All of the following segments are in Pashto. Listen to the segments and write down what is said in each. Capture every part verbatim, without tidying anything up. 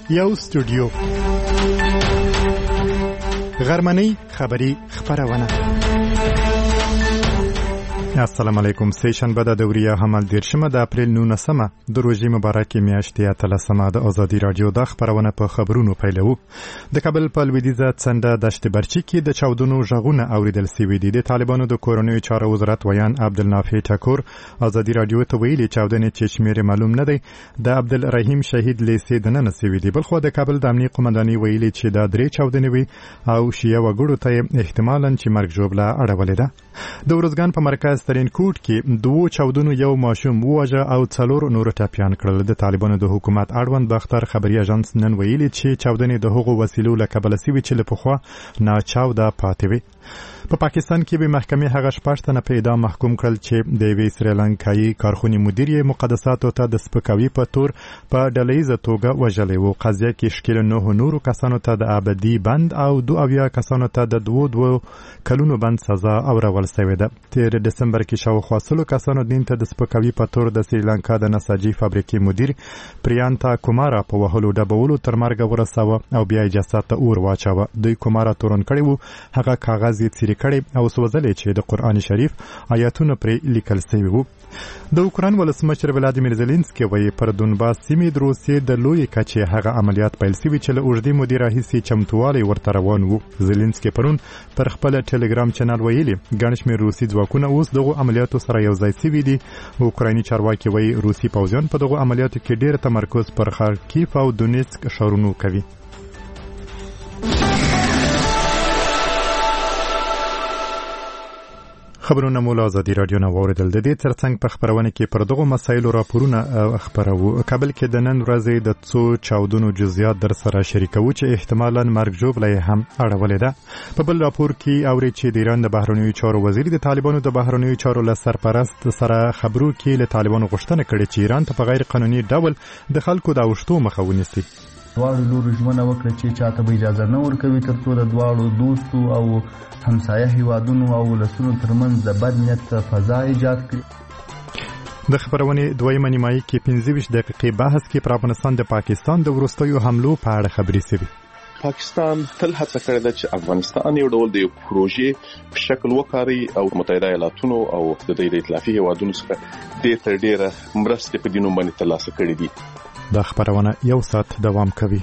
یو سټوډیو غرمنۍ خبری خبرونه. السلام علیکم. سیشنبه د دوریه حمل دیرشمه د اپریل نولسمه د روژې مبارکې میاشتې اتلسمه د ازادي راډیو د خبرونه په خبرونو پیلوو. د کابل په لویدیځه څنډه دشت برچي کې د چاودنو غږونه اوریدل شوي دي. د طالبانو د کورنیو چارو وزارت ویان عبدالنافع ټکور ازادي راډیو ته ویلي چاودنې چې شمېر معلوم نه دی د عبدالرحیم شهید لیسې دننه شوي دي. بلخو د کابل د امنیه قومندانۍ ویلي چې دا درې چاودنې وي او شیعه وګړو ته احتمالاً چې مرګ ژوبله اړولې ده. د ورزګان په مرکز ترین کوټ کې دوه چاودنو یو ماشوم وواژه او څلور نور ټپیان کړل. د طالبانو د حکومت اړوند باختر خبري اژانس نن ویلي چې چاودنې د هغو وسیلو له کبله سوي چې له پخوا ناچاوده پاتې وي. په پاکستان کې به محکمې هغه شپږ تنه په اعدام محکوم کړل چې د یوې سریلانکایي کارخونې مدیر یې مقدساتو ته د سپکاوي په تور په ډلهییزه توګه وژلی و. قضیه کې شکیل نهو نورو کسانو ته د ابدي بند او دو اویا کسانو ته د دوو دوو کلونو بند سزا اورول شوې ده. تیر دسمبر کې شاوخوا سلو کسانو دین ته د سپکاوي په تور د سریلانکا د نساجي فابریکې مدیر پریانتا کومارا په وهلو ډبولو تر مرګه ورساوه او بیا یې جسد ته اور واچاوه. دوی کومارا تورن کړی و، هغه کاغذ یې څیرې کړی او سوځلې چې د قرآن شریف آیاتونه پرې لیکل شوي وو. د اوکراین ولسمشر ولادیمیر زيلنسکي وایي پر دونباس سیمې د روسیې د لوی کچې هغه عملیات پیل شوي چې له اوږدې مودې راهیسې چمتووالی ورته روان وو. زيلنسکي پرون پر خپل ټلګرام چینل ویلي ګڼ شمېر روسي ځواکونه اوس دغو عملیاتو سره یوځای شوي دي. اوکرایني چارواکي وایي روسي پوځیان په دغو عملیاتو کې ډېر تمرکز پر خارکیف او دونیسک ښارونو کوي. خبرونه مو له ازادي راډیو نه واوریدل. د دې ترڅنګ په خبرونه کې پر دغو مسایلو راپورونه خبرو. کابل کې د نن ورځې د څو چاودنو جزئیات در سره شریکو چې احتمالاً مرګ ژوبله هم اړولې ده. په بل راپور کې اوري چې د ایران د بهرنیو چارو وزیر د طالبانو د بهرنیو چارو له سرپرست سره خبرو کې له طالبانو غوښتنه کړې چې ایران ته په غیر قانوني ډول د خلکو د اوښتو مخه ونیسي. دواړو لورو ژمنه وکړه چې چاته به اجازه نه ورکوي ترڅو د دواړو دوستو او همسایه هیوادونو او ولسونو ترمنځ د بد نیت فضا ایجاد کړي. د خبرونې دویمه نیمایي کې پنځه ویشت دقیقې بحث کې پر افغانستان د پاکستان د وروستیو حملو په اړه خبرې شوې. پاکستان تل هڅه کړې ده چې افغانستان یو ډول د پروژې په شکل وکاري او متحده ایالاتونو او د دې ائتلافي هیوادونو څخه ډېر تر ډېره مرستې په دینو باندې ترلاسه کړې دي. دا خبرونه یو ساعت دوام کوي.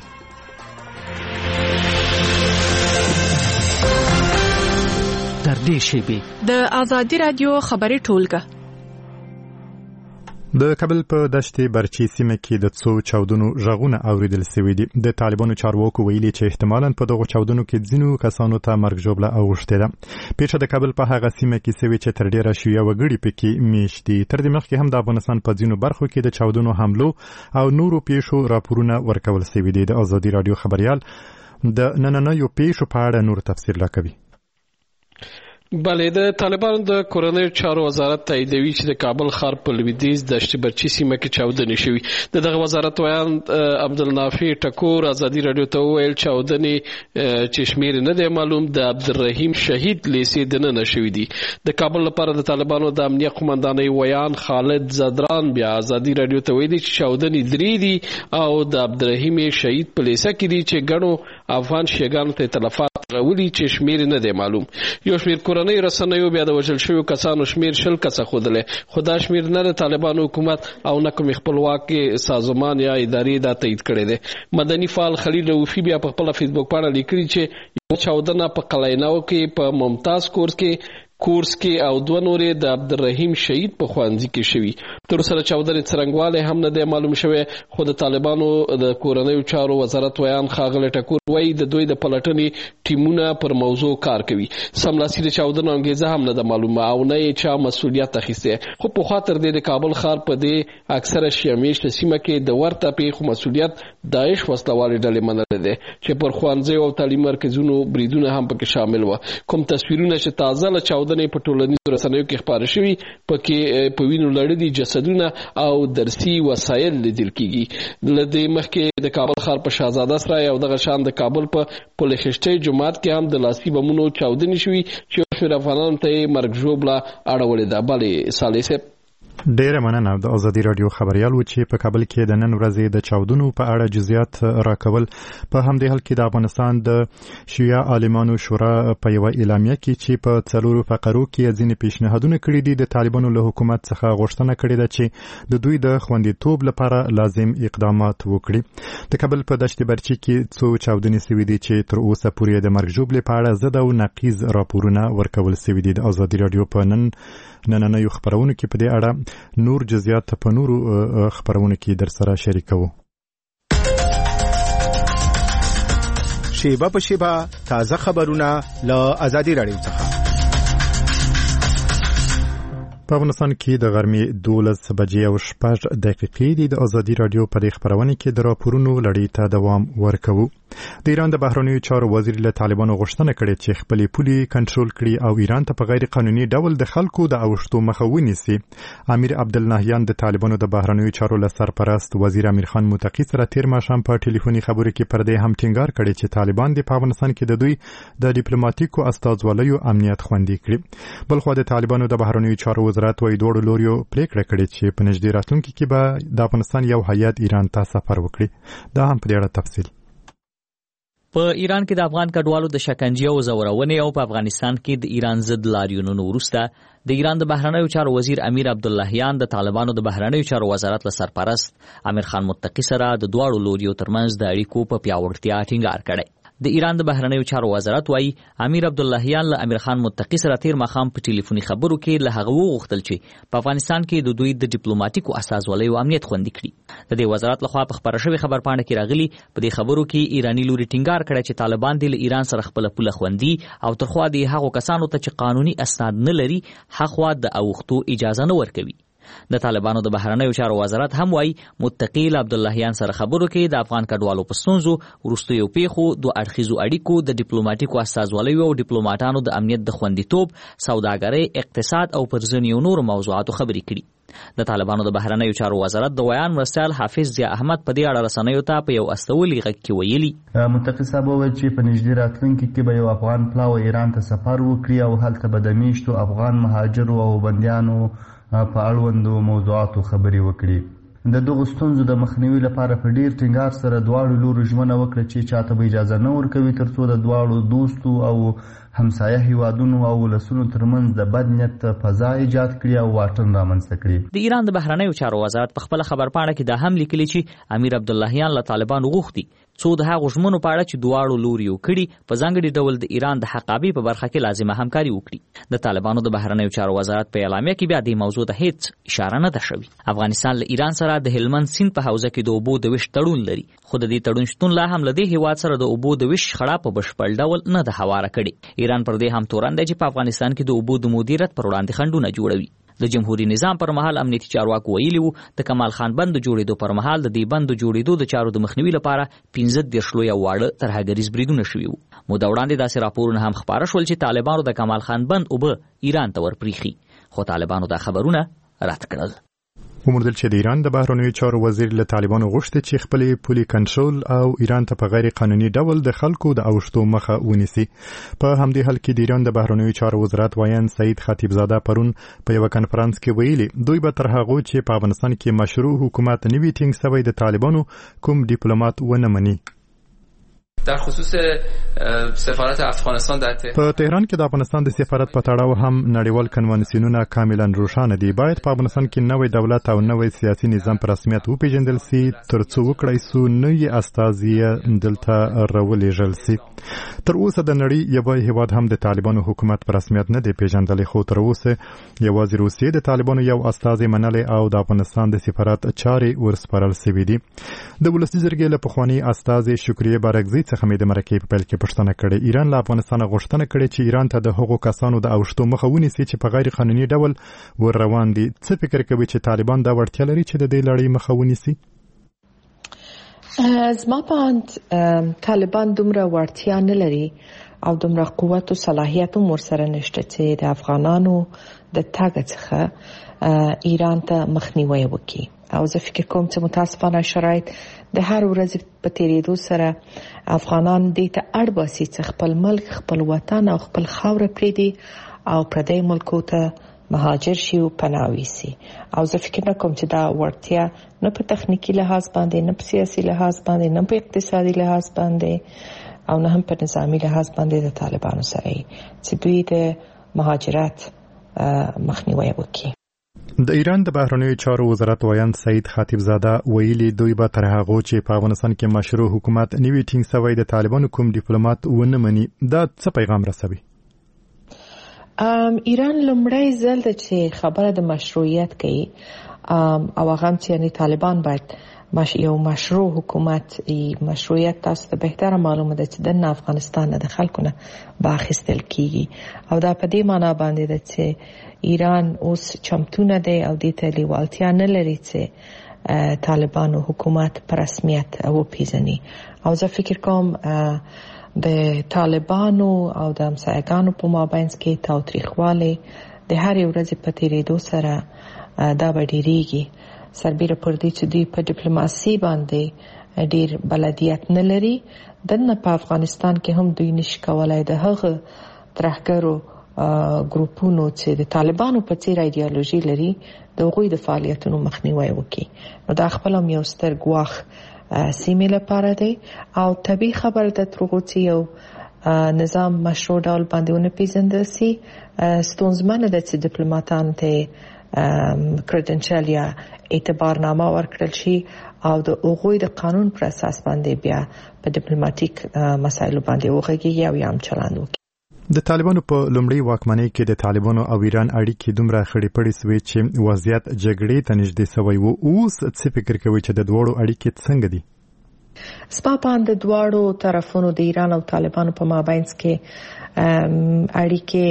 در دې شیبې د ازادي راډیو خبري ټولګه. د کابل په دشت برچي سیمه کې د څو چاودنو غږونه اوریدل شوي دي. د طالبانو چارواکو ویلي چې احتمالاً په دغو چاودنو کې ځینو کسانو ته مرګ ژوبله اوښتې ده. پیښه د کابل په هغه سیمه کې شوې چې تر ډېره شیعه وګړي پکې میشت دي. تر دې مخکې هم د افغانستان په ځینو برخو کې د چاودنو حملو او نورو پیښو راپورونه ورکول شوي دي. د ازادي راډیو خبريال د نننیو پیښو په اړه نور تفصیل راکوي. بله، د طالبانو د کورنیو چارو وزارت تاییدوي چې د کابل ښار په لویدیځ دشت برچي سیمه کې چاودنې شوي. د دغه وزارت ویان عبدالنافع ټکور ازادي راډیو ته وویل چاودنې چې شمېر نه دی معلوم د عبدالرحیم شهید لیسې دننه شوي دي. د کابل لپاره د طالبانو د امنیه قومندانۍ ویان خالد زدران بیا ازادي راډیو ته ویلي چې چاودنې درې دي او د عبدالرحیم شهید په لیسه کې دي چې ګڼو افغان شیګانو ته تلفات راولي چې شمېر نه دی معلوم. یو شمېر کورنۍ رسنیو بیا د وژل شویو کسانو شمېر شل کسه ښودلی، خو دا شمېر نه د طالبانو حکومت او نه کومې خپلواکې سازمان یا ادارې دا تایید کړی دی. مدني فعال خلیل رؤفي بیا په خپله فیسبوک پاڼه لیکلي چې یو چاودنه په قلعه‌نو کې په ممتاز کورس کې کورس کې او دوه نورې د عبدالرحیم شهید په ښوونځي کې شوي. تر اوسه د چاودنې څرنګوالی هم نه دی معلوم شوی، خو د طالبانو د کورنیو چارو وزارت ویان ښاغلی ټکور وایي د دوی د پلټنې ټیمونه پر موضوع کار کوي. سملاسي د چاودنو انګیزه هم نه ده معلومه او نه یې چا مسؤلیت اخیستی. خو پخوا تر دې د کابل ښار په دې اکثره شیعه میشته سیمه کې د ورته پیښو مسؤلیت داعش وسلوالې ډلې منلی دی چې پر ښوونځیو او تعلیم مرکزونو بریدونه هم پکې شامل وه. کوم تصویرونه چې تازه له چاودنې په ټولنیزو رسنیو کې خپاره شوي پکې په وینو لړلي جسدونه او درسي وسایل لیدل کېږي. له دې مخکې د کابل ښار په شهزاده سرای او دغه شان د کابل په پل خشتۍ جومات کې هم د لاسي بمونو چاودنې شوي چې یو شمېر افغانانو ته یې مرګ ژوبله اړولې ده. بلې صالح صاحب ډیره مننه د ازادي رادیو خبريال و چې په کابل کې د نن ورځې د چاودنو په اړه جزئیات راکول. په همدې حال کې د افغانستان د شیعه عالمانو شورا په یو اعلامیه کې چې په څلورو فقرو کې ځینې پیشنهادونه کړي دي د طالبانو له حکومت څخه غوښتنه کړې ده چې د دوی د خوندیتوب لپاره لازم اقدامات وکړي. د کابل په دشت برچي کې څو چاودنې سوي دي چې تر اوسه پورې د مرګ ژوبلې په اړه ضد او نقیض راپورونه ورکول سوي دي. د ازادي رادیو په نن نننیو خبرونو کې په دې اړه نور جزئیات په نورو خبرونو کې در سره شریکوو. شیبه په شیبه تازه خبرونه له ازادي رادیو څخه. په افغانستان کې د غرمې دولس بجې او شپږ دقیقې دي. د ازادي رادیو په دې خبرونه کې د راپورونو لړۍ ته دوام ورکوو. د ایران د بهرنیو چارو وزیر له طالبانو غوښتنه کړې چې خپل پولي کنټرول کړي او ایران ته په غیر قانوني ډول د خلکو د اوښتو مخه ونیسي. امیر عبدالنهیان د طالبانو د بهرنیو چارو له سرپرست وزیر امیر خان متقی سره تیر ماښام په ټلیفوني خبرو کې پر دې هم ټینګار کړی چې طالبان د افغانستان کې د دوی د ډیپلوماټیکو استازولیو امنیت خوندي کړي. بلخو د طالبانو د بهرنیو چارو وزارت وايي دوړو لوريو پریکړه کړې چې په نږدې راتلونکي کې به د افغانستان یو هیات ایران ته سفر وکړي. دا هم په دې اړه تفصیل. په ایران کې د افغان کډوالو د شکنجې او زورونې او په افغانستان کې د ایران ضد لاریونونو وروسته د ایران د بهرنیو چارو وزیر امیر عبداللهیان د طالبانو د بهرنیو چارو وزارت له سرپرست امیر خان متقی سره د دواړو لوریو ترمنځ د اړیکو په پیاوړتیا ټینګار کړی. د ایران د بهرنیو چارو وزارت وايي امیر عبداللهیان له امیر خان متقی سره تیر ماښام په ټلیفوني خبرو کې له هغه وغوښتل چې په افغانستان کې د دوی د ډیپلوماټیکو استازولیو امنیت خوندي کړي. د دې وزارت لخوا په خبره شوې خبرپاڼه کې راغلي په دې خبرو کې ایرانی لوري ټینګار کړی چې طالبان د ایران سره خپل پوله خوندي او ترخوا د هغو کسانو ته چې قانوني اسناد نه لري حقوا د اوښتو اجازه نه ورکوي. د طالبانو د بهرنیو چارو وزارت هم وايي متقی عبداللهیان سره خبرو کې د افغان کډوالو په ستونزو وروستیو پیښو دوه اړخیزو اړیکو د ډیپلوماټیکو استازولیو او ډیپلوماټانو د امنیت د خوندیتوب سوداګرۍ اقتصاد او پر ځینو نورو موضوعاتو خبرې کړي. د طالبانو د بهرنیو چارو وزارت د ویان مرستیال حافظ ضیا احمد په دې اړه رسنیو ته په یو استولي غږ کې ویلي متقی صاحب وویل چې په نږدې راتلونکي کې به یو افغان پلاو ایران ته سفر وکړي او هلته به د میشتو افغان مهاجرو او بندیانو په اړوندو موضوعاتو خبرې وکړي. د دغو ستونزو د مخنیوي لپاره په ډیر ټینګار سره دواړو لورو ژمنه وکړه چې چاته به اجازه نه ورکوي ترڅو د دواړو دوستو او همسایه هیوادونو او ولسونو ترمنځ د بد نیت فضا ایجاد کړي او واټن رامنځته کړي. د ایران د بهرنیو چارو وزارت په خپل خبرپاڼه کې دا هم لیکلي چې امیر عبداللهیان له طالبانو غوښتي څو د هغو ژمنو په اړه چې دواړو لوریو کړي په ځانګړي ډول د ایران د حقابې په برخه کې لازمه همکاري وکړي. د طالبانو د بهرنیو چارو وزارت په اعلامیه کې بیا دې موضوع ته هیڅ اشاره نه ده شوې. افغانستان له ایران سره د هلمند سیند په حوزه کې د اوبو د ویش تړون لري خو د دې تړون شتون لا هم له دې هیواد سره د اوبو د ویش خړه په بشپړ ډول نه ده هواره کړې. ایران پر دې هم تورن دی چې په افغانستان کې د اوبو د مدیریت پر وړاندې خنډونه جوړوي. د جمهوریت نظام پر مهال امنیتي چارواکو ویلي وو د کمال خان بند جوړېدو پر مهال د دې بند جوړېدو د چارو د مخنیوي لپاره پنځه دېرش لویه واړه ترهګریز بریدونه شوي وو. موده وړاندې داسې راپورونه هم خپاره شول چې طالبانو د کمال خان بند اوبه ایران ته ورپریښي خو طالبانو دا خبرونه رد کړل. وموندل چې د ایران د بهرنیو چارو وزیر له طالبانو غوښتي چې خپل پولي کنټرول او ایران ته په غیر قانوني ډول د خلکو د اوښتو مخه ونیسي. په همدې حال کې د ایران د بهرنیو چارو وزارت وایان سعید خطیبزاده پرون په یو کانفرنس کې ویلي دوی به تر هغه چې په افغانستان کې مشروع حکومت نوي ټینګ شوی د طالبانو کوم ډیپلوماټ ونه مني. در خصوص سفارت افغانستان در تهران په تهران کې د افغانستان د سفارت په تړاو هم نړیوال کنوانسیونونه کاملا روښانه دي. باید په افغانستان کې نوې دولت او نوې سیاسي نظام په رسمیت وپیژندل سي ترڅو وکړای سو نوې استازي دلته راولېږل سي. تر اوسه د نړۍ یو هیواد هم د طالبانو حکومت په رسمیت نه دی پیژندل خو تر اوسه یوازې روسیې د طالبانو یو استازي منلي او د افغانستان د سفارت چارې ورسپارل سوي دي. د ولسي جرګې له پخواني استازي شکریه بارکزي څخه مې د مرکې په پیل کې پوښتنه کړې. ایران له افغانستان غوښتنه کړې چې ایران ته د هغو کسانو د اوښتو مخه ونیسي چې په غیر قانوني ډول ور روان دي. څه فکر کوي چې طالبان دا وړتیا لري چې د دې لړۍ مخه ونیسي؟ زما په اند طالبان دومره وړتیا نه لري او دومره قوت او صلاحیت هم ورسره نشته چې د افغانانو د تګ څخه ایران ته مخنیوی وکړي. او زه فکر کوم چې متاسفانه شرایط د هر ورځ په تیریدو سره افغانان دې ته اړ باسي چې خپل ملک خپل وطن او خپل خاوره پرېږدي او پردی ملکو ته مهاجر شي او پناوي سي. او زه فکر نه کوم چې دا ورتیا نه په تخنیکی لحاظ باندې، نه په سیاسي لحاظ باندې، نه په اقتصادي لحاظ باندې او نه هم په نظامی لحاظ باندې د طالبانو سره چې دوی د مهاجرت مخنیوي وکړي. د ایران د بهرنیو چارو وزارت وایان سعید خطیبزاده ویلي دوی به تر هغه چې په افغانستان کې مشروع حکومت نوی ټینګ سوی د طالبانو کوم ډیپلوماټ ونه مني. دا څه پیغام رسوي؟ ام ایران لمړی ځل د چې خبره د مشروعیت کوي او هغه چې یعنی طالبان باید مش یو مشروع حکومت ای مشروعیت تاسو ته بهتره معلومه ده چې د افغانستان د خلکو نه باخستل کیږي او دا په دې معنی باندې ده چې ایران اوس چمتونه ده او د تلیوالتیا نه لري چې طالبانو حکومت په رسمیت او پیژني. او زه فکر کوم د طالبانو او د همسایګانو په مابین کې تاوتریخواله د هر ورځ په تیریدو سره دا به ډیریږي. سربیره پر دې چې دوی په ډیپلوماسي باندې ډیر بلدیت نه لري، دنه په افغانستان کې هم دوی نشي کولای د هغه ترهګرو ګروپونو چې د طالبانو په څیر ایدئولوژي لري د هغوی د فعالیتونو مخنیوي وکړي. نو دا خپل هم یو ستر ګواښ سیمې لپاره دی او طبیعي خبره ده ترغو چې یو نظام مشروع ډول باندې ونه پیژندل سي. ستونزمنه ده چې ډیپلوماټان ته کریډنشل یا اعتبارنامه ورکړل شي او د هغوی د قانون پر اساس باندې بیا په ډیپلوماټیک مسایلو باندې وغږیږي او یې هم چلند وکړي. د طالبانو په لومړی واکمنۍ کې د طالبانو او ایران اړیکې دومره خړې پړې سوې چې وضعیت جګړې ته نږدې سوی و. اوس څه فکر کوي چې د دواړو اړیکې څنګه دي؟ سپا باندې دواړو طرفونو د ایران او طالبانو په مابین کې اړیکې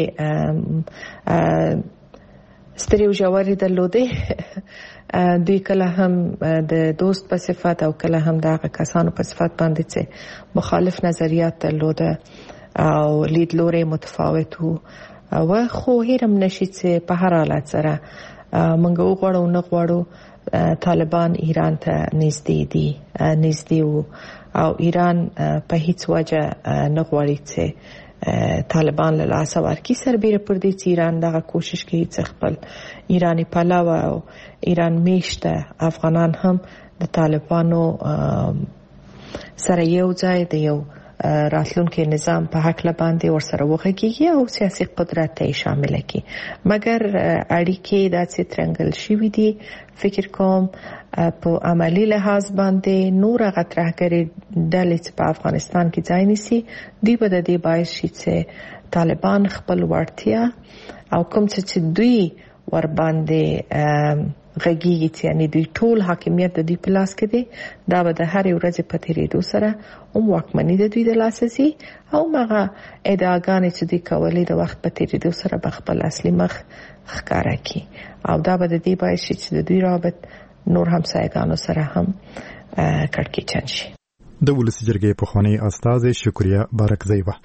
ستړي او ژورې درلودې. دوی کله هم د دوست په صفت او کله هم د کسانو په صفت باندې چې مخالف نظریات درلوده او لیدلوري متفاوت وو. او خو هیرم نشي چې په هر حالت سره موږ وغواړو نه غواړو طالبان ایران ته نږدې دي نږدې وو او ایران په هیڅ وجه نه غواړي چې طالبان له لاسه ورکړي. سربیره پر دې چې ایران دغه کوشش کوي چې خپل ایرانی پلوه او ایران میشته افغانان هم د طالبانو سره یو ځای د یو راتلونکي نظام په حق لباندې ورسره وغږیږي او سیاسي قدرت ته شامل کړي. مګر اړیکې د څترنګل شوې دي فکر کوم په عملی لحاظ باندې نور غترهګری ډلې په افغانستان کې ځای نیسي. دوی به د دې باعث شي چې طالبان خپل ورتیا او کوم چې دوی ور باندې غږیږي چې یعنی دوی ټول حاکمیت د دوی په لاس کې دی. دا به د هر ورځ په تیریدو سره هم واکمني د دوی د لاسه ځي او هغه ادعاګانې چې دوی کولې د وخت په تیریدو سره به خپل اصلي مخ ښکاره کړي او دا به د دې باعث شي چې د دوی رابط نور همسایګانو سره هم کړکېچن شي. د ولسي جرګې پخوانی استازې شکریه بارکزی و.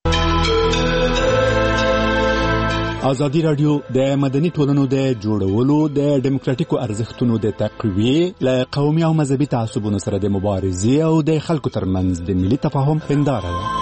ازادي رادیو د مدني ټولنو د جوړولو د ډیموکراتیکو ارزښتونو د تقویه له قومي او مذهبي تعصبونو سره د مبارزې او د خلکو ترمنځ د ملي تفاهم هنداره ده.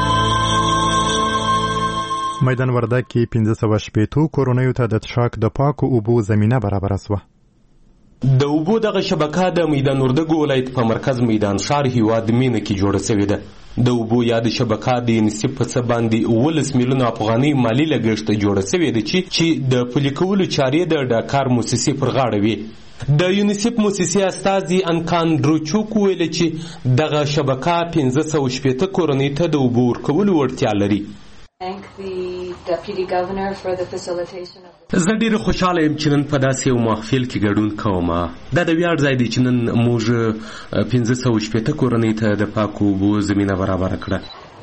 میدان وردګ کې پنځه سوه شپېتو کورونیو ته د څښاک د پاکو اوبو زمینه برابره سوه. د اوبو دغه شبکه د میدان وردګ ولایت په مرکز میدان ښار هیواد مینه کې جوړه شوې ده. د اوبو یاد شبکه د یونیسف په څه باندې اوولس میلیونه افغاني مالی لګښت جوړه شوې ده چې د پلي کولو چارې د ډاکار موسسې پر غاړه وي. د یونیسف موسسې استازي انکان دروچوک ویل چې دغه شبکه پنځه سوه شپېته کورنۍ ته د اوبو ورکولو وړتیا لري. زه ډېر خوشاله یم چې نن په داسې یو محفل کې ګډون کوم. دا د ویاړ ځای دی چې نن موږ پنځه سوه شپېته کورنۍ ته د پاکو اوبو زمینه برابره کړه.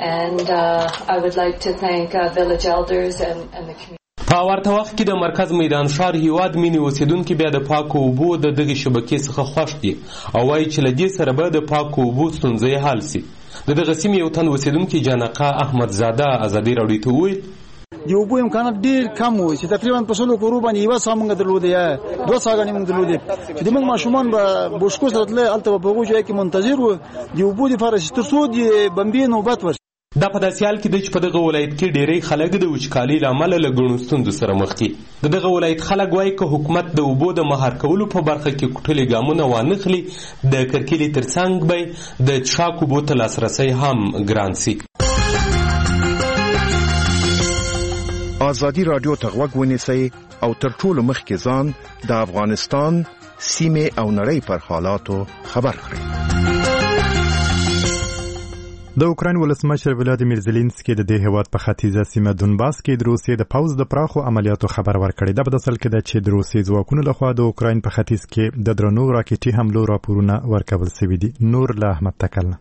په ورته وخت کې د مرکز میدان ښار هیواد مینې اوسیدونکي بیا د پاکو اوبو د دغې شبکې څخه خوښ دي او وایي چې له دې سره به د پاکو اوبو ستونزه حل سي. د دغه سیمې یو تن اوسیدونکي جانقه احمدزاده ازادي راډیو ته وویل د اوبو امکانات ډېر کم وو چې تقریبا په سلو کورو باندې یوه څاه موږ درلودې یا دوه څاګانې موږ درلودې چې زموږ ماشومان به بوشکو سره تللی هلته به په هغو ځایو کې منتظر وو د اوبو دپاره چې تر څو د بمبې نوبت ورشي. دا په داسې حال کې دی چې په دغه ولایت کې ډېری خلک د وچکالۍ له امله له ګڼو ستونزو سره مخ دي. د دغه ولایت خلک وایي که حکومت د اوبو د مهار کولو په برخه کې کوټلې ګامونه وانخلي د کرکیلې تر څنګ به د څښاک اوبو ته لاسرسی هم ګران سي. ازادي راډیو ته غوږ ونیسئ او تر ټولو مخکې ځان د افغانستان سیمې او نړۍ پر حالاتو خبر کړئ. د اوکراین ولسمشر ولادیمیر زيلنسکي د دې هیواد په ختیځه سیمه دونباس کې د روسیې د پوځ د پراخو عملیاتو خبر ورکړی. دا په اصل کې د چې د روسیې ځواکونو لخوا د اوکراین په ختیځ کې د درنو راکټي حملو راپورونه ورکول شوي دي. نور له احمد تکلنه.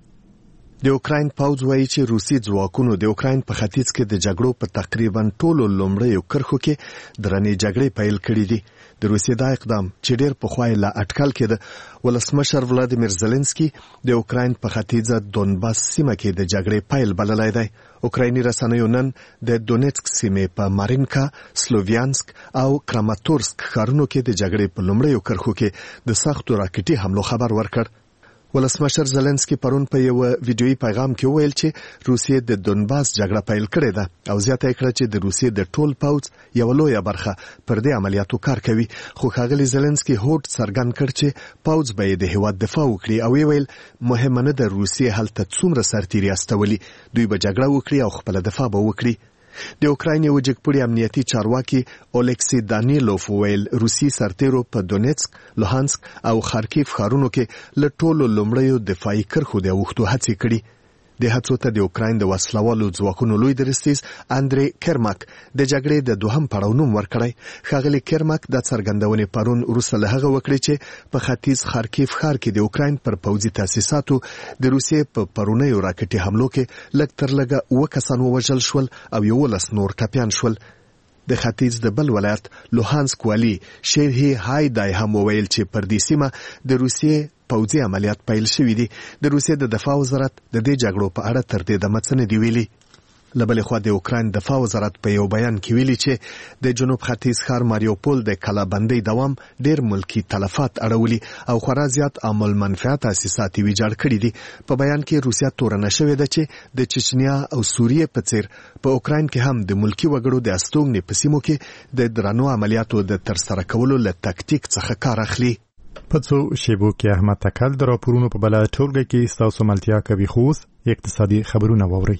د اوکراین پوځ وایي چې روسي ځواکونو د اوکراین په ختیځ کې د جګړو په تقریبا ټولو لومړیو کرښو کې درنې جګړې پیل کړې دي. د روسیې دا اقدام چې ډېر پخوای لا اټکل کېده، ولسمشر ولادیمیر زيلنسکي د اوکراین په ختیځه دونباس سیمه کې د جګړې پیل بللی دی. اوکرایني رسنیو نن د دونیتسک سیمې په مارینکا، سلوویانسک او کراماتورسک ښارونو کې د جګړې په لومړیو کرښو کې د سختو راکټي حملو خبر ورکړ. ولسمشر زيلنسکي پرون په یو ویډیويي پیغام کې وویل چې روسیې د دونباس جګړه پیل کړې ده او زیاته کړه چې د روسیې د ټول پوځ یو لویه برخه پر دې عملیاتو کار کوي. خو ښاغلي زيلنسکي هوډ څرګند کړ چې پوځ به د هیواد دفاع وکړي او ویل مهمه نه ده روسیې هلته څومره سرتیري استولي، دوی به جګړه وکړي او خپل دفاع به وکړي. د اوکراین یو جګپړی امنیتي چارواکي اولکسی دانیلوف ویل روسي سرتیرو په دونیتسک، لوهانسک او خارکیف ښارونو کې له ټولو لومړیو دفاعي کرښو د اوښتو هڅې کړي. د هڅو ته د اوکراین د وسلوالو ځواکونو لوی درستیز اندری کرماک د جګړې د دوهم پړاو نوم ورکړی. ښاغلي کرماک د څرګندونې پرون وروسته له هغه وکړې چې په ختیځ خارکیف ښار کې د اوکراین پر پوځي تاسیساتو د روسیې په پرونیو راکټي حملو کې لږ تر لږه اووه کسان ووژل شول او یولس نور ټپیان شول. د ختیځ د بل ولایت لوهانسک والي شیرهی هایدای هم وویل چې پر دې سیمه د روسیې پوځي عملیات پیل شوي دي. د روسیې د دفاع وزارت د دې جګړو په اړه تر دې دمه څه نه دي ویلي. له بلې خوا د اوکراین دفاع وزارت په یو بیان کې ویلي چې د جنوب ختیځ ښار ماریوپول د کلابندۍ دوام ډېر ملکي تلفات اړولي او خورا زیات عامل منفعه تاسیسات یې ویجاړ کړي دي. په بیان کې روسیه تورنه شوې ده چې د چچنیا او سوریې په څیر په اوکراین کې هم د ملکي وګړو د استوګنې په سیمو کې د درنو عملیاتو د ترسره کولو له تکتیک څخه کار اخلي. په څو شیبو کې احمد تکل د راپورونو په بله ټولګه کې ستاسو ملتیا کوي. خو اوس اقتصادي خبرونه واورئ.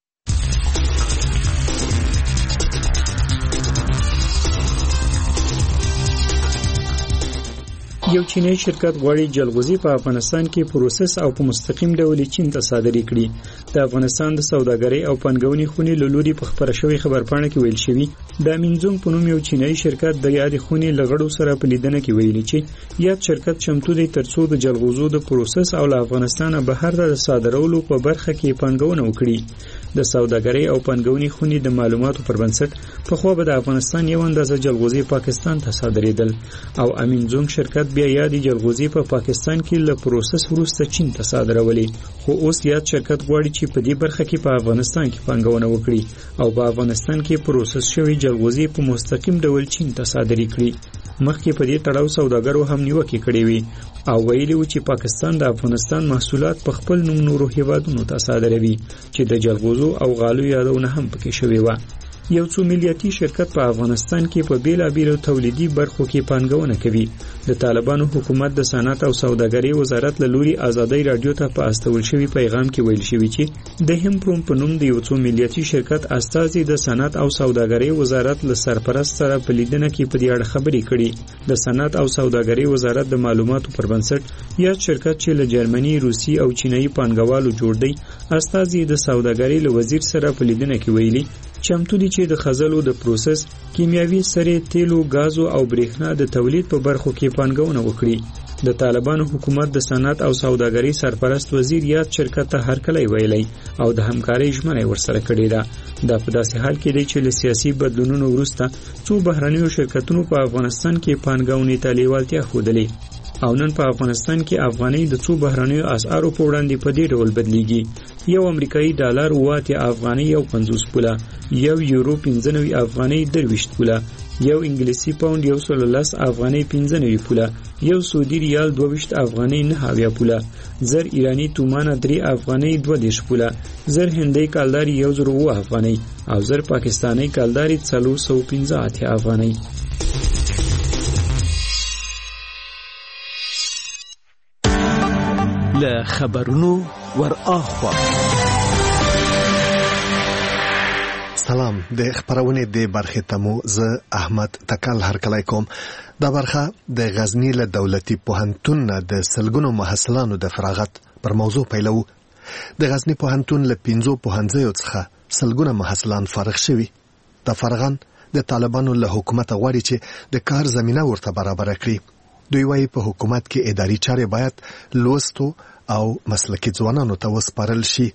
یو چینایي شرکت غواړي جلغوزي په افغانستان کې پروسس او په مستقیم ډول چین ته صادري کړي. د افغانستان د سوداګرۍ او پنګونې خونې له لوري په خبره شوې خبرپاڼه کې ویل شوی د مینزونګ په نوم یو چینایي شرکت د یاد خونې لغړو سره په لیدنه کې ویلي چې یاد شرکت چمتو دی ترڅو د جلغوزو د پروسس او له افغانستان بهر د صادرولو په برخه کې پنګونه وکړي. د سوداګرۍ او پنګونې خونې د معلوماتو پر بنسټ په خو به د افغانستان یو اندازه جلغوزي پاکستان ته صادرېدل او امینزونګ شرکت بیا یادي جلغوزي په پاکستان کې له پروسس وروسته چین ته صادرولې. خو اوس یاد شرکت غواړي چې په دې برخه کې په افغانستان کې پنګونه وکړي او په افغانستان کې پروسس شوی جلغوزي په مستقیم ډول چین ته صادري کړي. مخکې په دې تړاو سوداګرو هم نیوکې کړې وي او ویلي و چې پاکستان د افغانستان محصولات په خپل نوم نورو هیوادونو ته صادروي چې د جلغوزو او غالو یادونه هم پکې شوې وه. یو څو ملیاتي شرکت په افغانستان کې په بیلابیلو تولیدي برخو کې پانګونه کوي. د طالبانو حکومت د صنعت او سوداګرۍ وزارت له لوري ازادي رادیو ته په استول شوی پیغام کې ویل شوی چې د همپروم په نوم د یو څو ملیاتي شرکت استازي د صنعت او سوداګرۍ وزارت له سرپرست سره په لیدنه کې په دې اړه خبرې کړي. د صنعت او سوداګرۍ وزارت د معلوماتو پر بنسټ یا شرکت چې له جرمني، روسي او چینایي پانګوالو جوړ دی استازي د سوداګرۍ له وزیر سره په لیدنه کې ویلي چمتو دي چې د خزلو د پروسس، کیمیاوي سرې، تیلو، غازو او برېښنا د تولید په برخو کې پانګونه وکړي. د طالبانو حکومت د صنعت او سوداګرۍ سرپرست وزیر یاد شرکت ته هرکلی ویلی او د همکارۍ ژمنه ورسره کړې ده. دا په داسې حال کې دی چې له سیاسي بدلونونو وروسته څو بهرنیو شرکتونو په افغانستان کې پانګونې ته لیوالتیا ښودلې او نن په افغانستان کې افغانۍ د څو بهرنیو اسعارو په وړاندې په دې ډول بدلیږي. یو امریکایي ډالر واته افغانۍ یو پنځوس پوله، یو یورو پنځه نوي افغانۍ درویشت پوله، یو انګلیسي پاوند یو سل لس افغانۍ پنځه نوي پوله، یو سعودي ریال دوه افغانۍ نه اویا پوله، زر ایرانی تومانه درې افغانۍ دوه دیش پوله، زر هندۍ کالدار یو زر اوه افغانۍ او زر پاکستانی کالدار څلور سوه پنځه اتیا افغانۍ. له خبرونو ور اخوا سلام د خبرونه د برخه تمو ز احمد تکل هرکلای کوم. دا برخه د غزنی له دولتي پوهنتون د سلګونو محصلانو د فراغت پر موضوع پیلو. د غزنی پوهنتون له پنځو پوهنځیو څخه سلګونه محصلان فارغ شوي. د فارغان د طالبانو له حکومت غواړي چې د کار زمينه ورته برابر کړي. دوی وايي په حکومت کې اداري چارې باید لوستو او مسلکي ځوانانو ته وسپارل شي.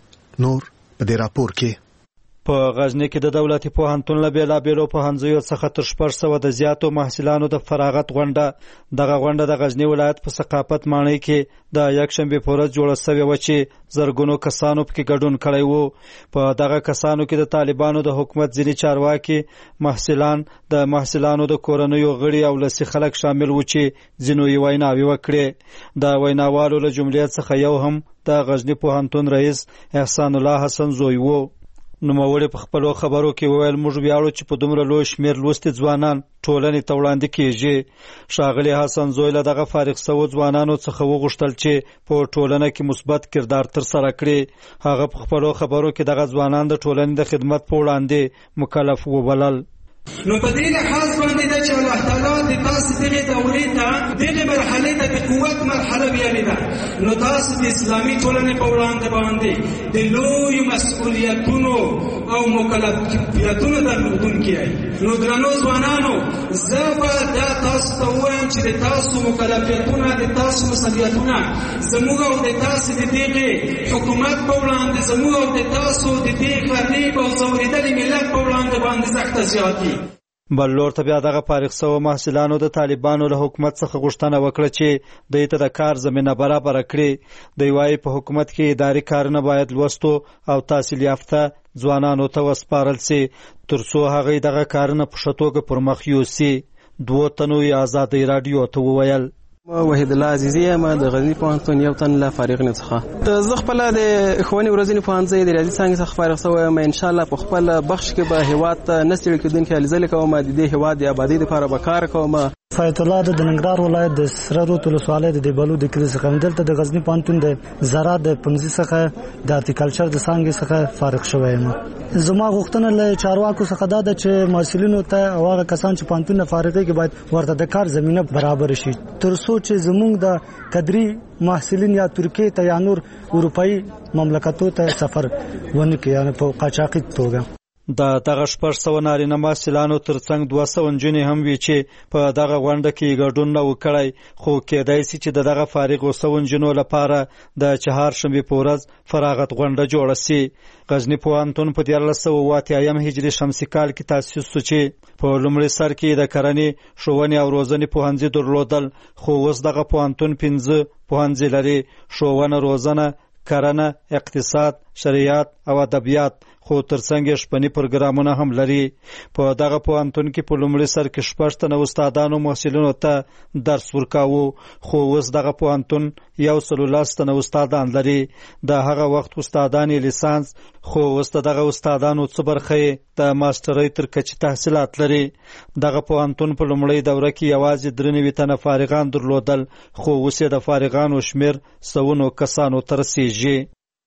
نور په دې راپور کې په غزنی کې د دولتي پوهنتون له بیلابیلو پوهنځیو څخه تر شپږ سوه د زیاتو محصلانو د فراغت غونډه دغه غونډه د غزنی ولایت په ثقافت ماڼۍ کې د یکشنبه په ورځ جوړه شوې و چې زرګونو کسانو پکې ګډون کړی وو. په دغه کسانو کې د طالبانو د حکومت ځینې چارواکي، محصلان، د محصلانو د کورنیو غړي او لسی خلک شامل وو چې ځینو یې ویناوې وکړې. د ویناوالو له جملې څخه یو هم د غزنی پوهنتون رئیس احسان الله حسن زوی وو. نوموړي په خپلو خبرو کې وویل موږ ویاړو چې په دومره لوی شمېر لوستي ځوانان ټولنې ته وړاندې کیږي. ښاغلي حسن زوی له دغه فارغ شوو ځوانانو څخه وغوښتل چې په ټولنه کې مثبت کردار ترسره کړي. هغه په خپلو خبرو کې دغه ځوانان د ټولنې د خدمت په وړاندې مکلف وبلل. نو په دې لحاظ باندې دا چې الله تعالی د تاسو دغه دورې ته دغه مرحله ته د قوت مرحله ویلې ده، نو تاسو د اسلامي ټولنې په وړاندې باندې د لوی مسؤلیتونو او مکلفیتونو درلودونکي یې. نو درنو ځوانانو، زه به دا تاسو ته وایم چې د تاسو مکلفیتونه، د تاسو مسؤلیتونه زموږ او د تاسو د دغه حکومت په وړاندې، زموږ او د تاسو د دې غریب او ځورېدلي ملت په وړاندې باندې سخته زیات دي. بل لور ته بیا دغه فارغ شوو محصلانو د طالبانو له حکومت څخه غوښتنه وکړه چې دوی ته د کار زمینه برابر کړي. دوی وايي په حکومت کې اداري کارونه باید لوستو او تحصیل یافته ځوانانو ته وسپارل شي ترڅو هغوی دغه کارونه په ښه توګه پر مخ یوسي. دوو تنو یې ازادۍ راډیو ته وویل. وحید الله عزیزی ما د غزنی پوهنتون یو تن لا فارغ نه څخه زه خپل د ښوونې ورځنی پوهنځي د ریاضي څانګې څخه فارغ شوم. ان شاء الله په خپل بخش کې به هیواد ته نسل کېدونکي هلې کوم، د دې هیواد د آبادی لپاره به کار کوم. فایت الله د ننګرهار ولایت د سره روت ولسوالۍ د دیبلو د کلي څخه دلته د غزنی پوهنتون د زراعت د پنځه څخه د هارتیکلچر د څانګې څخه فارغ شوم. زما غوښتنه له چارواکو څخه دا ده چې محصلینو ته او هغه کسان چې پوهنتون فارغ کې باید ورته د کار زمينه برابر شي ترڅو چې زموږ د قدري محصلین یا ترکیه ته یا نور اروپאי مملکتونو ته سفر ونه کوي، یعنی په قاچاقي توګه. د دغه شپږ سوه نارینه محصلانو ترڅنګ دوه سوه نجونې هم وي چې په دغه غونډه کې ګډون نه و کړی، خو کېدای شي چې د دغه فارغو سوو نجونو لپاره د چهارشنبې په ورځ فراغت غونډه جوړه شي. غزنی پوهنتون په دیارلس سوه اوه اتیایم هجري شمسي کال کې تاسیس شو چې په لومړي سر کې د کرنې، ښوونې او روزنې پوهنځي درلودل، خو اوس دغه پوهنتون پنځه پوهنځي لري: ښوونه، روزنه، کرنه، اقتصاد، شریعت او ادبیات، خو ترڅنګ یې شپني پروګرامونه هم لري. په دغه پوهنتون کې په لومړي سر کې شپږ تنه استادانو محصلینو ته درس ورکاوه، خو اوس دغه پوهنتون یو سل لس تنه استادان لري. د هغه وخت استادان یې لیسانس، خو اوس دغه استادانو څه برخه د ماسترۍ تر کچې تحصیلات لري. دغه پوهنتون په لومړۍ دوره کې یوازې درې نوي تنه فارغان درلودل، خو اوس یې د فارغانو شمیر سوونو کسانو ته رسیږي.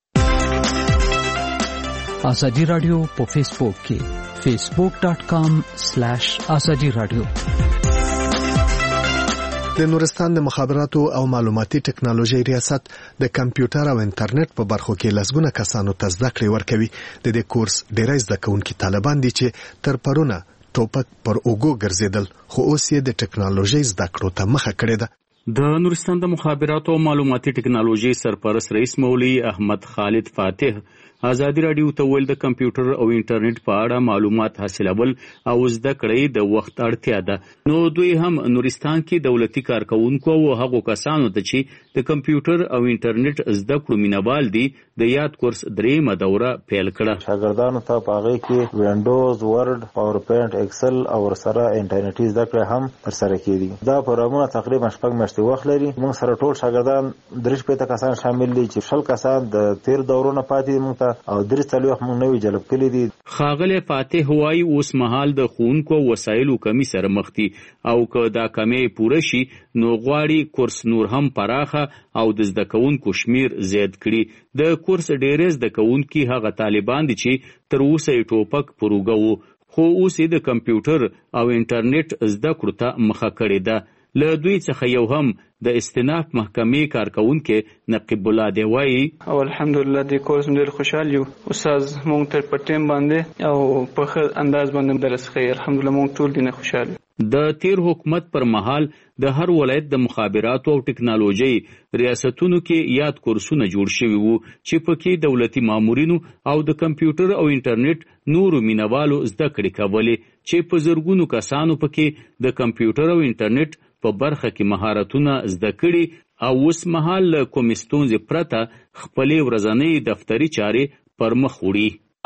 آزادی رادیو په فیسبوک کې فیسبوک ډاٹ کام سلیش آزادی رادیو. د نورستان د مخابراتو او معلوماتي ټکنالوژي ریاست د کمپیوټر او انټرنیټ په برخو کې لسګونه کسانو ته زده کړې ورکوي. د دې کورس ډېری زده کوونکي طالبان دي چې تر پرونه ټوپک پر اوږو ګرځېدل، خو اوس یې د ټکنالوژي زده کړو ته مخه کړې ده. د نورستان د مخابراتو او معلوماتي ټکنالوژي سرپرست رئیس مولوي احمد خالد فاتح ازادي رادیو ته ویل د کمپیوټر او انټرنیټ په اړه معلومات حاصلول او زده کړې د وخت اړتیا ده. نو دوی هم نورستان کې دولتي کارکونکو او هغو کسانو ته چې د کمپیوټر او انټرنیټ زده کړو مینوال دي د یاد کورس دریمه دوره پیل کړه. شاګردانو ته په هغه کې وینډوز، ورډ، پاورپوینټ، ایکسل او ورسره انټرنیټي زده کړې هم ترسره کېږي. دا پروګرامونه تقریبا شپږ میاشتې وخت لري. موږ سره ټول شاګردان درې شپېته کسان شامل دي چې شل کسان د تیر دورونو پاتې موږ ته او درې څلوېښت موږ نوي جلب کړي دي. ښاغلی فاتح وایي اوس مهال د ښوونکو وسایلو کمی سره مخ دي او که دا کمی پوره شي نو غواړي کورس نور هم پراخه او د زده کوونکو شمیر زیات کړي. د کورس ډېری زده کوونکي هغه طالبان دي چې تر اوسه یې ټوپک پروګه وو، خو اوس یې د کمپیوټر او انټرنیټ زده کړو ته مخه کړې ده. له دوی څخه یو هم د استیناف محکمې کارکونکي نقیب الله دی وایي او الحمدلله د کورس ډېر خوشحال یو. استاد مونږ ته په ټیم باندې او په ښه انداز باندې درس کوي. الحمدلله مونږ ټول دینه خوشحال. د تیر حکومت پر مهال د هر ولایت د مخابراتو او ټکنالوژي ریاستونو کې یاد کورسونه جوړ شوي وو چې پکې دولتي مامورینو او د کمپیوټر او انټرنیټ نورو مینوالو زده کړې کولې چې په زرګونو کسانو پکې د کمپیوټر او انټرنیټ په برخه کې مهارتونه زده کړي او اوس مهال له کومې ستونزې پرته خپلې ورځنۍ دفتري چارې پر مخ وړي.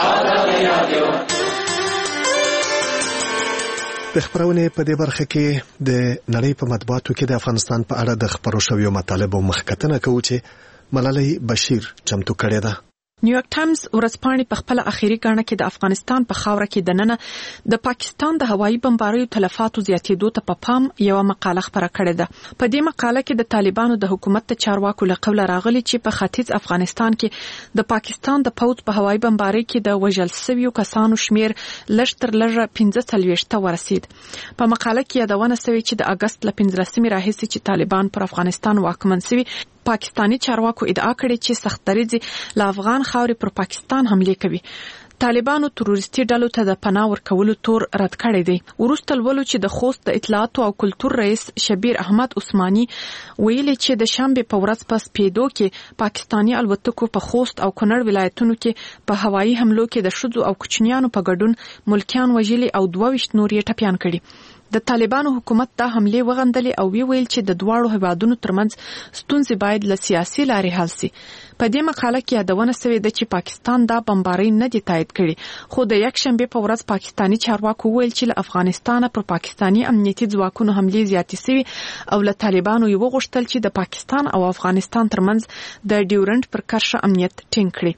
د خبرونې په دې برخه کې د نړۍ په مطبوعاتو کې د افغانستان په اړه د خبرو شویو مطالبو مخکتنه کوي چې ملالۍ بشیر چمتو کړې ده. نیویارک ټایمز ورځپاڼې په خپل اخیری ګڼه کې د افغانستان په خاوره کې د ننه د پاکستان د هوایي بمباریو تلفاتو زیاتېدو ته په پام یو مقاله خبره کړې ده. په دې مقاله کې د طالبانو د حکومت د چارواکو له قوله راغلي چې په ختیځ افغانستان کې د پاکستان د پوځ په هوایي بمباری کې د وژل شویو کسانو شمیر لږ تر لږه پنځه څلوېښت ته ورسید. په مقاله کې یادونه شوې چې د اګست له پنځلسمې راهیسې چې طالبان پر افغانستان واکمن شوي پاکستانی چارواکو ادعا کړې چې سختدریځي له افغان خاورې پر پاکستان حمله کوي. طالبانو تروریستي ډلو ته د پناه ورکولو تور رد کړی دی. وروسته لولو چې د خوست د اطلاعاتو او کلتور رئیس شبیر احمد عثماني ویلي چې د شنبه په ورځ په سپیدو کې پاکستانی الوتکو په خوست او کونړ ولایتونو کې په هوایي حملو کې د شذو او کوچنیانو په ګډون ملکیان وژلي او دوه ویشت نور یې ټپیان کړي. د طالبانو حکومت دا حمله وغندلې او وی ویل چې د دواړو هیوادونو ترمنځ ستونزې باید له سیاسي لارې حل شي. په دې مقاله کې یادونه شوې ده چې پاکستان دا بمباری نه دی تایید کړي، خو د یک شنبه په ورځ پاکستانی چارواکو ویل چې له افغانستان پر پاکستانی امنیتي ځواکونو حمله زیاتې شوې او له طالبانو یو غوښتل چې د پاکستان او افغانستان ترمنځ د ډیورنډ پر کرښه امنیت ټینګ کړي.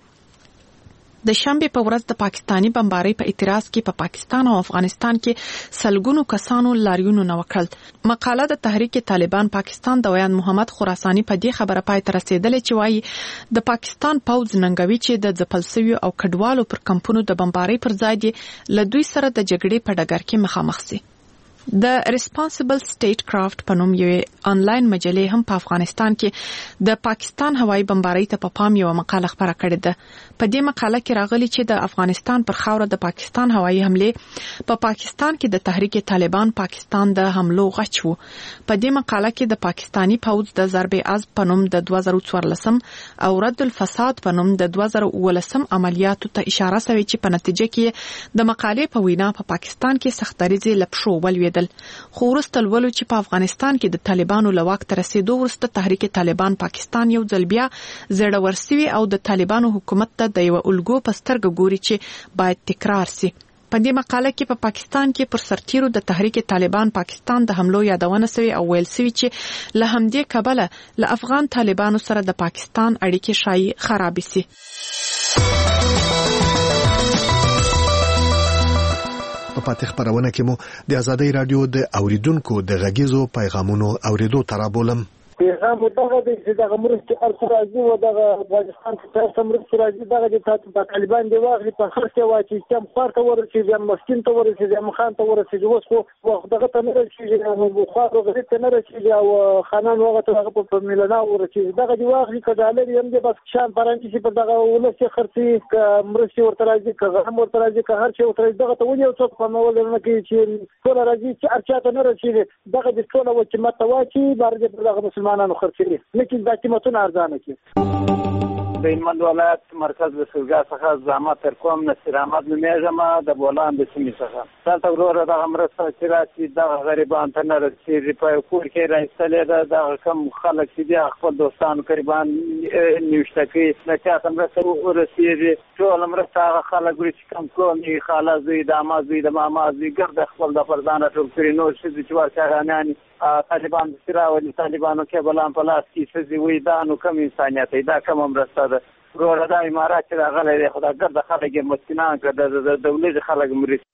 د شنبه په ورځ د پاکستانی بمباری په اعتراض کې په پا پاکستان او افغانستان کې سلګونو کسانو لاریونونه نه وکړل. مقاله د تحریک طالبان پاکستان د ویان محمد خراسانی په دې خبره پای ته رسیدلې چې وایي د پاکستان پوځ ننګوي چې د ځپل شویو او کډوالو پر کمپونو د بمباری پر ځای دی له دوی سره د جګړې په ډګر کې مخامخ شي. د ریسپانسیبل سټیټ کرافټ په نوم یوې آنلاین مجلې هم په افغانستان کې د پاکستان هوایي بمباری ته په پام یو مقاله خبره کړې ده. په دې مقاله کې راغلي چې د افغانستان پر خاوره د پاکستان هوایي حمله په پا پاکستان کې د تحریک طالبان پاکستان د حملو غچ وو. په دې مقاله کې د پاکستانی پوځ د ضرب عزم په نوم د دوه زره څوارلسم او رد الفساد په نوم د دوه زره اوولسم عملیاتو ته اشاره شوې چې په نتیجه کې د مقالې په وینا په پا پاکستان کې سختدریځي لپشو ولوي. خو وروسته لولو چې په افغانستان کې د طالبانو له واک ته رسیدو وروسته تحریک طالبان پاکستان یو ځل بیا زړور شوی او د طالبانو حکومت ته د یو الګو په سترګه ګوري چې باید تکرار شي. په دې مقاله کې په پا پاکستان کې پر سرتیرو د تحریک طالبان پاکستان د حملو یادونه شوی او ویل شوی چې له همدې کبله له افغان طالبانو سره د پاکستان اړیکې شایي خراب شي. په پاتې خبرونه کې مو د ازادۍ رادیو د اوریدونکو د غږیزو پیغامونو اوریدو ترابولم. پیغام دغه د دغه مرستې ارسل راځي او دغه افغانستان ته مرستې راځي دغه د تاسو طالبان دی واغلي په خرڅه واچي چې هم خارته ورسېږي هم مسکین ته ورسېږي هم خان ته ورسېږي اوس خو وخت دغه ته نه رسېږي او خو هغه ته نه رسېږي او خانان هغه ته هغه په میلنا ورسېږي دغه دی واغلي کډالر هم د بس شان پرانچې چې په دغه ولسي خرڅي مرستې ورته راځي که هم ورته راځي که هر څه ورته دغه ته ونی او څوک په مول نه کوي چې ټول راځي چې ارچاته نه رسېږي دغه د ټول حکومت واچي بار دې دغه مسلمانانو خرڅي لیکن دا قیمتونه ارزانه کی. د هلمند ولایت مرکز بسرګا څخه زحمت تر کوم نصیر احمد نومیږم د بولان د سیمې څخه دلته وروره دغه مرسته چې راشي دغه غریبان ته نه رسېږي په کور کې راایستلې ده دغه کم خلک چې دي خپل دوستانو قریبان نیوشته کوي د چا ته مرسته ورسېږي ټول مرسته هغه خلک وړي چې کم کور دي خاله زوی د عمه زوی د ماما زوی ګرده خپل د پردانه ټول کړي نور ښځې چې ورچاغانیانې طالبان داسې راولي طالبانو کیبلان په لاس کې ښځې وایي دا نو کم انسانیت دی دا کومه مرسته ده وروره دا امارات چې راغلی دی خو دا ګرده خلک یې مسکینان کړه د دولت خلک مرستې